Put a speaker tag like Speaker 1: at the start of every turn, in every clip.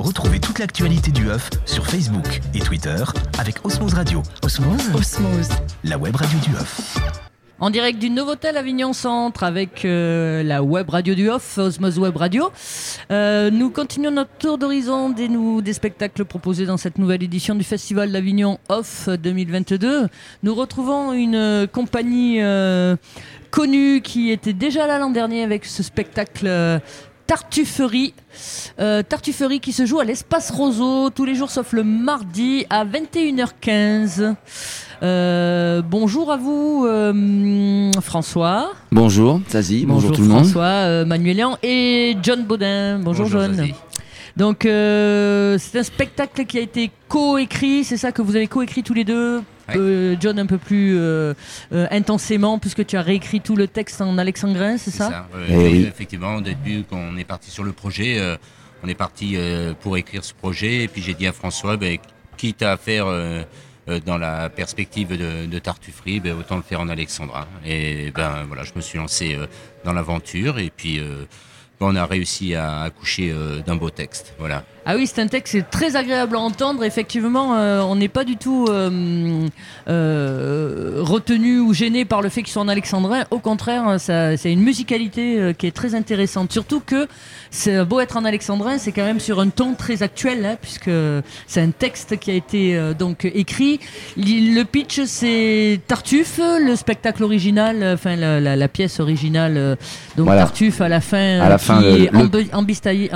Speaker 1: Retrouvez toute l'actualité du œuf sur Facebook et Twitter avec Osmose Radio. Osmose. La web radio du œuf.
Speaker 2: En direct du Novotel Avignon Centre avec la web radio du Off, Osmose Web Radio. Nous continuons notre tour d'horizon des spectacles proposés dans cette nouvelle édition du Festival d'Avignon Off 2022. Nous retrouvons une compagnie connue qui était déjà là l'an dernier avec ce spectacle Tartufferie. Tartufferie qui se joue à l'Espace Roseau tous les jours sauf le mardi à 21h15. Bonjour à vous François.
Speaker 3: Bonjour Zazie, bonjour tout le monde.
Speaker 2: François, Manuelian et John Baudin. Bonjour John. Zazie. Donc c'est un spectacle qui a été coécrit, c'est ça que vous avez coécrit tous les deux. John un peu plus intensément puisque tu as réécrit tout le texte en alexandrin, c'est ça,
Speaker 4: oui. Effectivement, au début quand on est parti sur le projet, on est parti pour écrire ce projet et puis j'ai dit à François, quitte à faire dans la perspective de Tartufferie, autant le faire en alexandrin. Et voilà, je me suis lancé dans l'aventure et puis on a réussi à accoucher d'un beau texte. Voilà.
Speaker 2: Ah oui, c'est un texte c'est très agréable à entendre. Effectivement, on n'est pas du tout retenu ou gêné par le fait qu'ils soient en alexandrin. Au contraire, c'est une musicalité qui est très intéressante. Surtout que c'est beau être en alexandrin, c'est quand même sur un ton très actuel, puisque c'est un texte qui a été donc écrit. Le pitch, c'est Tartuffe, le spectacle original, enfin la pièce originale. Donc voilà. Tartuffe à la fin qui est embastillé.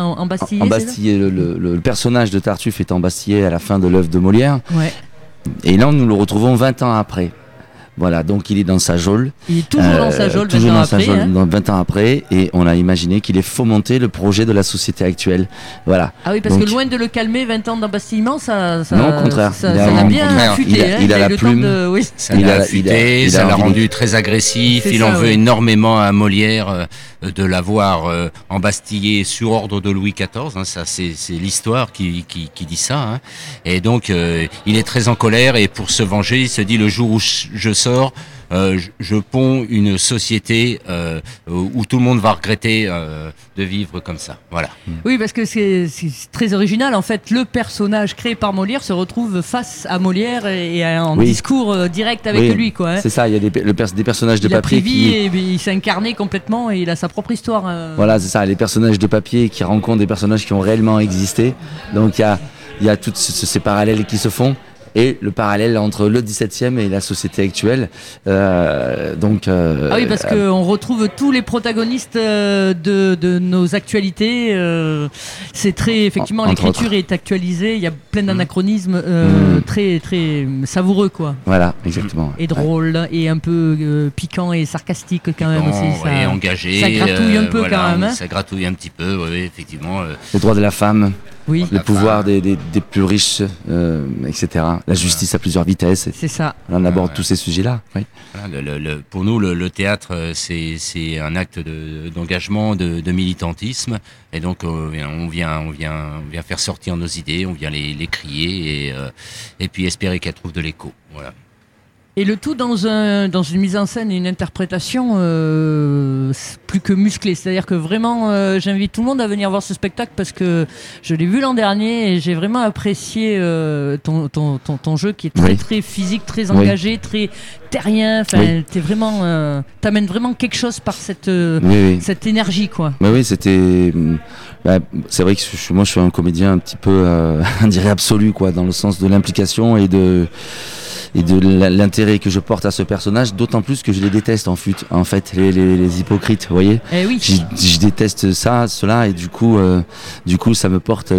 Speaker 3: Le personnage de Tartuffe est embastillé à la fin de l'œuvre de Molière.
Speaker 2: Ouais.
Speaker 3: Et là, nous le retrouvons 20 ans après. Voilà, donc il est dans sa geôle.
Speaker 2: Il est toujours dans sa geôle
Speaker 3: 20 ans après. Et on a imaginé qu'il ait fomenté le projet de la société actuelle. Voilà.
Speaker 2: Ah oui, parce que loin de le calmer, 20 ans d'embastillement, ça
Speaker 3: non, au contraire.
Speaker 2: Ça l'a bien affûté.
Speaker 3: Il a la plume.
Speaker 4: Ça l'a affûté, ça l'a rendu très agressif. Il en veut énormément à Molière de l'avoir embastillé sur ordre de Louis XIV. Ça, c'est l'histoire qui dit ça. Hein. Et donc, il est très en colère et pour se venger, il se dit le jour où je sors, je ponds une société où tout le monde va regretter de vivre comme ça. Voilà.
Speaker 2: Oui, parce que c'est très original. En fait, le personnage créé par Molière se retrouve face à Molière et en discours direct avec lui. Quoi, hein.
Speaker 3: C'est ça, il y a des personnages de papier
Speaker 2: il s'est incarné complètement et il a sa propre histoire.
Speaker 3: Voilà, c'est ça, les personnages de papier qui rencontrent des personnages qui ont réellement existé. Donc il y a tous ces parallèles qui se font. Et le parallèle entre le XVIIe et la société actuelle. Ah
Speaker 2: oui, parce qu'on retrouve tous les protagonistes de nos actualités. C'est très, effectivement, l'écriture est actualisée. Il y a plein d'anachronismes très, très savoureux, quoi.
Speaker 3: Voilà, exactement.
Speaker 2: Et drôle, et un peu piquant et sarcastique quand même aussi.
Speaker 4: Et engagé.
Speaker 2: Ça gratouille un peu quand même. Hein.
Speaker 4: Ça gratouille un petit peu, oui, effectivement.
Speaker 3: Les droits de la femme.
Speaker 2: Oui.
Speaker 3: Le pouvoir des plus riches, etc. La justice à plusieurs vitesses.
Speaker 2: C'est ça.
Speaker 3: On aborde tous ces sujets-là. Oui.
Speaker 4: Voilà, pour nous, le théâtre, c'est un acte d'engagement, de militantisme. Et donc, on vient faire sortir nos idées, on vient les crier et puis espérer qu'elles trouvent de l'écho. Voilà.
Speaker 2: Et le tout dans une mise en scène et une interprétation plus que musclée. C'est-à-dire que vraiment, j'invite tout le monde à venir voir ce spectacle parce que je l'ai vu l'an dernier et j'ai vraiment apprécié ton jeu qui est très très physique, très engagé, très terrien. Enfin, t'amènes vraiment quelque chose par cette énergie, quoi.
Speaker 3: Oui, c'était. C'est vrai que moi, je suis un comédien un petit peu, on dirait absolu, quoi, dans le sens de l'implication et de l'intérêt que je porte à ce personnage, d'autant plus que je les déteste en fait les hypocrites, vous voyez.
Speaker 2: Oui.
Speaker 3: Je déteste cela et du coup ça me porte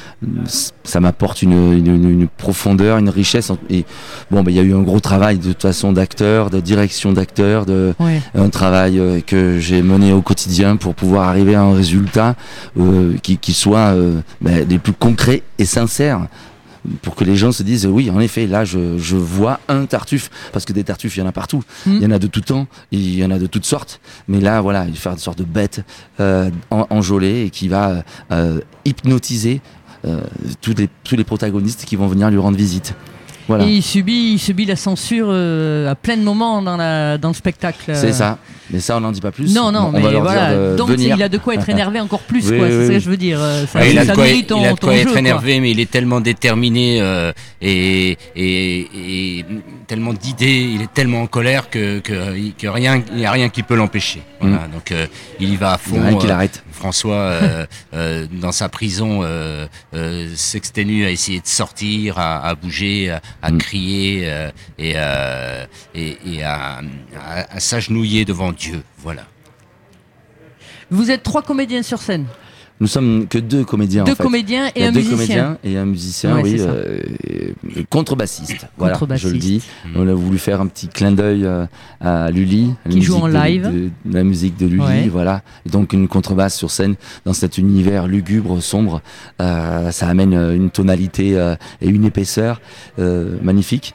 Speaker 3: ça m'apporte une profondeur, une richesse et il y a eu un gros travail de toute façon d'acteur, de direction d'acteur, un travail que j'ai mené au quotidien pour pouvoir arriver à un résultat qui soit des plus concrets et sincères. Pour que les gens se disent oui, en effet, là je vois un Tartuffe, parce que des Tartuffes il y en a partout, il y en a de tout temps, il y en a de toutes sortes, mais là voilà, il fait une sorte de bête enjôlée et qui va hypnotiser tous les protagonistes qui vont venir lui rendre visite. Voilà.
Speaker 2: Et il subit la censure à plein de moments dans le spectacle.
Speaker 3: C'est ça. Mais ça, on n'en dit pas plus.
Speaker 2: Non,
Speaker 3: on va leur dire
Speaker 2: donc
Speaker 3: venir.
Speaker 2: il a de quoi être énervé encore plus,
Speaker 3: Oui,
Speaker 2: quoi.
Speaker 3: oui,
Speaker 2: C'est ça
Speaker 3: oui.
Speaker 2: que je veux dire.
Speaker 4: Il a de quoi être
Speaker 2: jeu,
Speaker 4: énervé, mais il est tellement déterminé et tellement d'idées, il est tellement en colère que rien, il n'y a rien qui peut l'empêcher. Voilà, donc il y va à fond.
Speaker 3: Rien qui l'arrête.
Speaker 4: François, dans sa prison, s'exténue à essayer de sortir, à bouger, à crier et à s'agenouiller devant Dieu. Voilà.
Speaker 2: Vous êtes 3 comédiens sur scène.
Speaker 3: Nous sommes que 2 comédiens.
Speaker 2: Deux
Speaker 3: en fait.
Speaker 2: comédiens
Speaker 3: Il y
Speaker 2: et
Speaker 3: a
Speaker 2: un
Speaker 3: 2
Speaker 2: musicien.
Speaker 3: comédiens et un musicien,
Speaker 2: Ouais,
Speaker 3: oui,
Speaker 2: c'est ça.
Speaker 3: contrebassiste. Voilà,
Speaker 2: Contrebassiste.
Speaker 3: je le dis. On a voulu faire un petit clin d'œil à Lully, à la
Speaker 2: Qui joue
Speaker 3: musique
Speaker 2: en live.
Speaker 3: de la musique de Lully,
Speaker 2: Ouais.
Speaker 3: voilà. Et donc une contrebasse sur scène dans cet univers lugubre, sombre, ça amène une tonalité et une épaisseur magnifique.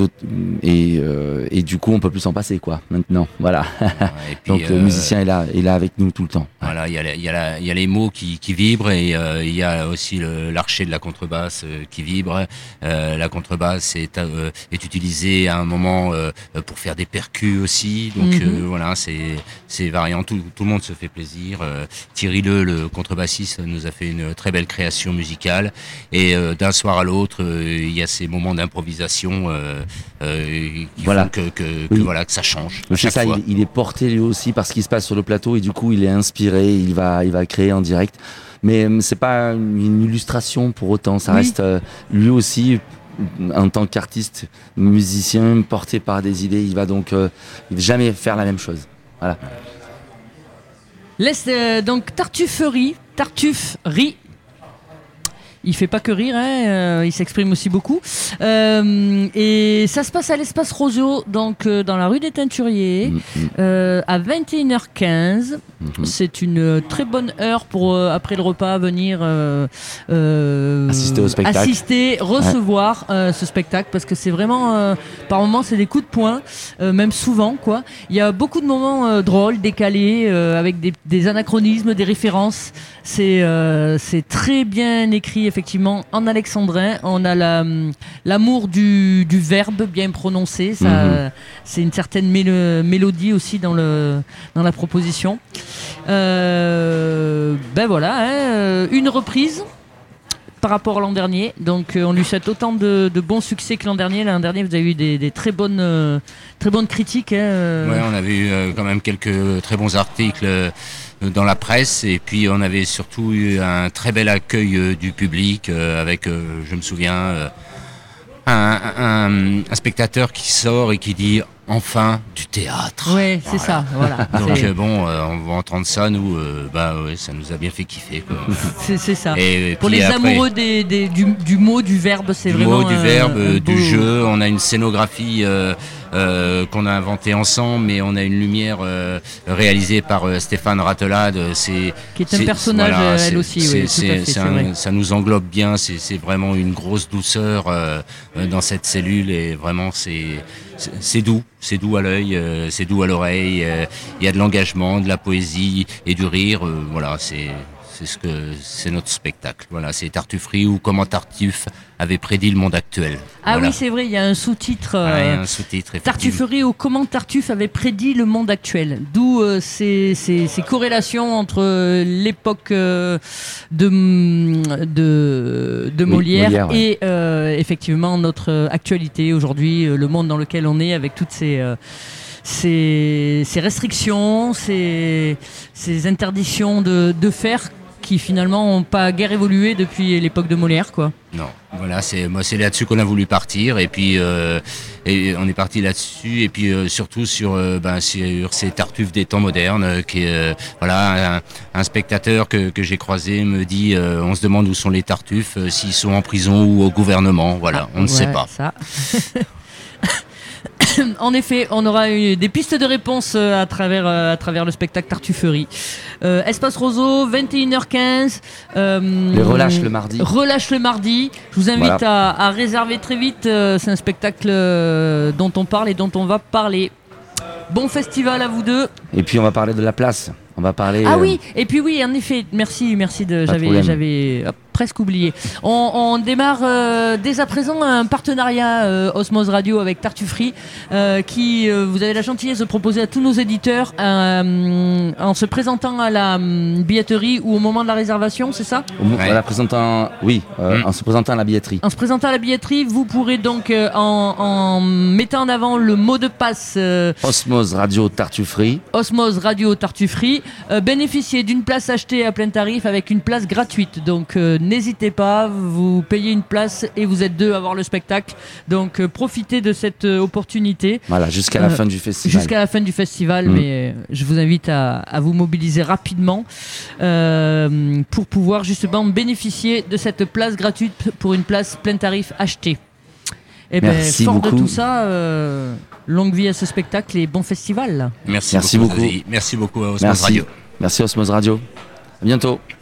Speaker 3: Et du coup, on peut plus s'en passer, quoi. Maintenant, voilà.
Speaker 4: Et puis,
Speaker 3: Donc le musicien est là avec nous tout le temps.
Speaker 4: Voilà, il y a les mots qui vibrent et il y a aussi l'archet de la contrebasse qui vibre. La contrebasse est utilisée à un moment pour faire des percus aussi. Donc voilà, c'est variant. Tout le monde se fait plaisir. Thierry le contrebassiste, nous a fait une très belle création musicale. Et d'un soir à l'autre, il y a ces moments d'improvisation qui
Speaker 3: Voilà.
Speaker 4: font que ça change. à
Speaker 3: C'est
Speaker 4: chaque
Speaker 3: ça,
Speaker 4: fois.
Speaker 3: il est porté lui aussi par ce qui se passe sur le plateau et du coup il est inspiré, il va créer en direct. Mais c'est pas une illustration pour autant, ça
Speaker 2: Oui.
Speaker 3: reste lui aussi en tant qu'artiste, musicien porté par des idées, il va donc jamais faire la même chose. Voilà.
Speaker 2: Donc Tartufferie. Il fait pas que rire, hein, il s'exprime aussi beaucoup. Et ça se passe à l'espace Roseau, donc dans la rue des Teinturiers, à 21h15. C'est une très bonne heure pour, après le repas, venir
Speaker 3: Assister au spectacle.
Speaker 2: Recevoir ce spectacle, parce que c'est vraiment, par moments, c'est des coups de poing, même souvent, quoi. Il y a beaucoup de moments drôles, décalés, avec des anachronismes, des références. C'est très bien écrit, effectivement, en alexandrin. On a l'amour du verbe bien prononcé. Ça, c'est une certaine mélodie aussi dans la proposition. Ben voilà, hein, une reprise par rapport à l'an dernier. Donc on lui souhaite autant de bons succès que l'an dernier. L'an dernier, vous avez eu des très bonnes critiques. Hein.
Speaker 4: Ouais, on avait eu quand même quelques très bons articles dans la presse et puis on avait surtout eu un très bel accueil du public avec, je me souviens, un spectateur qui sort et qui dit enfin du théâtre.
Speaker 2: Ouais, c'est ça, voilà.
Speaker 4: Donc on va entendre ça, nous, ça nous a bien fait kiffer, quoi.
Speaker 2: C'est ça.
Speaker 4: Et
Speaker 2: pour
Speaker 4: puis
Speaker 2: les
Speaker 4: après,
Speaker 2: amoureux du mot, du verbe, c'est
Speaker 4: du
Speaker 2: vraiment
Speaker 4: mot, du verbe, du
Speaker 2: beau...
Speaker 4: jeu, on a une scénographie qu'on a inventée ensemble, mais on a une lumière réalisée par Stéphane Rattelade.
Speaker 2: Qui est un personnage, elle aussi, oui, tout à fait, c'est vrai.
Speaker 4: Ça nous englobe bien, c'est vraiment une grosse douceur dans cette cellule et vraiment c'est doux à l'œil, c'est doux à l'oreille. Il y a de l'engagement, de la poésie et du rire. Voilà, c'est notre spectacle. Voilà, c'est Tartufferie ou comment Tartuffe avait prédit le monde actuel.
Speaker 2: Ah
Speaker 4: voilà.
Speaker 2: Oui, c'est vrai, il y a un sous-titre.
Speaker 4: Il y a un sous-titre.
Speaker 2: Tartufferie ou comment Tartuffe avait prédit le monde actuel. D'où ces corrélations entre l'époque de Molière
Speaker 3: ouais.
Speaker 2: Et effectivement notre actualité aujourd'hui, le monde dans lequel on est avec toutes ces restrictions, ces interdiction de faire qui finalement n'ont pas guère évolué depuis l'époque de Molière, quoi.
Speaker 4: Non, voilà, c'est là-dessus qu'on a voulu partir et puis et on est parti là-dessus et puis surtout sur ces Tartuffes des temps modernes qui voilà un spectateur que j'ai croisé me dit on se demande où sont les Tartuffes, s'ils sont en prison ou au gouvernement, voilà, on ne sait pas.
Speaker 2: Ça. En effet, on aura eu des pistes de réponse à travers le spectacle Tartufferie. Espace Roseau, 21h15.
Speaker 3: Les relâches le mardi.
Speaker 2: Relâche le mardi. Je vous invite à réserver très vite. C'est un spectacle dont on parle et dont on va parler. Bon festival à vous deux.
Speaker 3: Et puis on va parler de la place. On va parler.
Speaker 2: Ah oui, et puis oui, en effet, merci. J'avais presque oublié. On démarre dès à présent un partenariat Osmose Radio avec Tartuffery qui vous avez la gentillesse de proposer à tous nos éditeurs en se présentant à la billetterie ou au moment de la réservation, c'est ça ?
Speaker 3: En se présentant à la billetterie.
Speaker 2: En se présentant à la billetterie, vous pourrez donc en mettant en avant le mot de passe
Speaker 3: Osmose Radio Tartuffery.
Speaker 2: Osmose Radio Tartuffery, bénéficier d'une place achetée à plein tarif avec une place gratuite. Donc n'hésitez pas, vous payez une place et vous êtes deux à voir le spectacle. Donc profitez de cette opportunité.
Speaker 3: Voilà, jusqu'à la fin du festival.
Speaker 2: Jusqu'à la fin du festival, mais je vous invite à vous mobiliser rapidement pour pouvoir justement bénéficier de cette place gratuite pour une place plein tarif achetée. Et
Speaker 3: merci
Speaker 2: fort
Speaker 3: beaucoup.
Speaker 2: de tout ça, longue vie à ce spectacle et bon festival.
Speaker 4: Merci beaucoup. Merci beaucoup à Osmose Radio.
Speaker 3: Merci Osmose Radio. À bientôt.